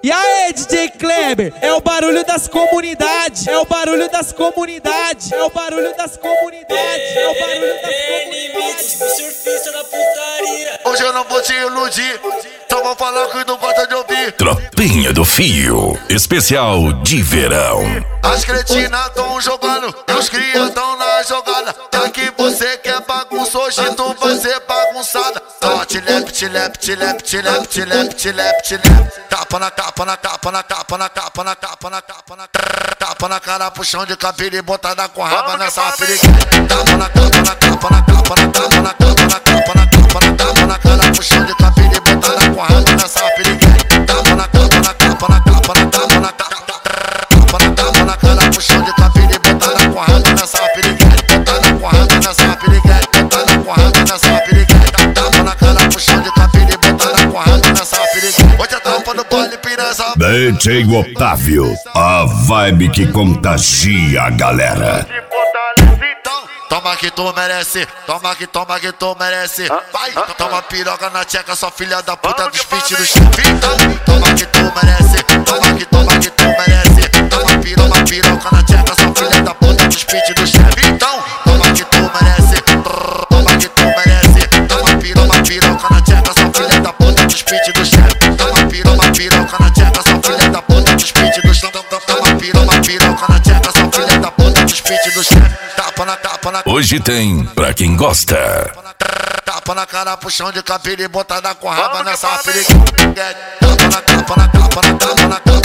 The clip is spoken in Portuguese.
E aí, DJ Kleber, é o barulho das comunidades, é o barulho das comunidades, é o barulho das comunidades, é o barulho das comunidades. Surfista da putaria. Hoje eu não vou te iludir, só vou falar que não gosta de ouvir. Tropinha do Fio, especial de verão. As cretinas tão jogando, e os crias tão na jogada. Já que você quer bagunça, hoje tu vai ser bagunçada. Só tilep, tilep, tilep, tilep, tilep, tilep, tilep. Tapa na capa, na capa, na capa, na capa, na capa, na capa, na tapa na cara, puxão de cabelo e botada com raba nessa periquita. Tapa na capa, na capa, na capa, na capa, na capa, na capa, na capa, na capa na cara, puxão de cabelo e botada com raba nessa periquita. Tapa na capa, na capa, na capa, na capa, na capa, na capa na cara, puxão de cabelo e botada com raba nessa periquita. Botada com raba nessa periquita, botada com raba nessa periquita. Tapa na cara, puxão de cabelo e botada com raba nessa periquita. Hoje a tropa no baile piranha. DJ Otávio, a vibe que contagia a galera. Toma que tu merece, toma que tu merece. Vai, toma piroca na tcheca, sua filha da puta dos pit do chefe. Toma que tu merece, toma que tu merece. Toma piroca na tcheca, sua filha da puta dos pit do chefe. Então, toma que tu merece, toma que tu merece. Toma piroca na tcheca, sua filha da puta dos pit do chefe. Toma piroca na tcheca, sua filha da puta dos pit do chefe. Toma piroca na tcheca, sua filha da puta dos pit do chefe. Tapa na capa, na Hoje tem pra quem gosta. tapa na cara, puxão de cabelo e botada com raba nessa periquita. Tapa na capa, na capa, na capa, na capa.